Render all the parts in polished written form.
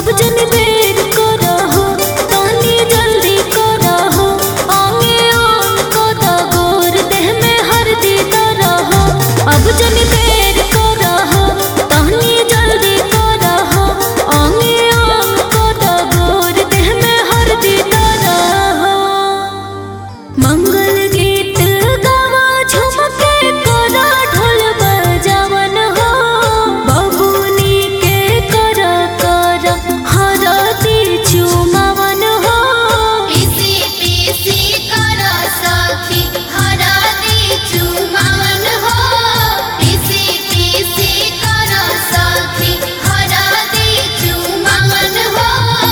अब जन देर करहो तनी जल्दी करहो आंगे आंग कदा गोर देह में हरदी तरहो अब जन देर करहो तनी जल्दी करहो आंगे आंग कदा गोर देह में हरदी तरहो मंगल गीत गावा झुमके करा ढोल बजावन हो बबुनी के करा करा हरदी चुमावन हो पीसी पीसी करा सखी हरदी चुमावन हो पीसी पीसी करा सखी हरदी चुमावन हो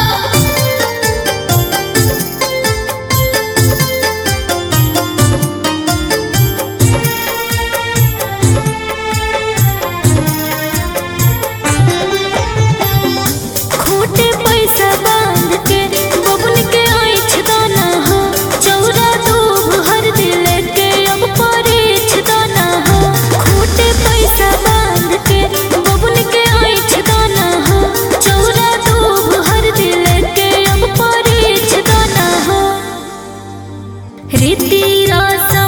खोटे पैसा बांध के बबुन के आँख दाना हो चौरा दूब हर दिल के अब परीछ दाना हो खोटे पैसा बांध के बबुन के आँख दाना हो चौरा दूब हर दिल के अब परीछ दाना हो रीति रासा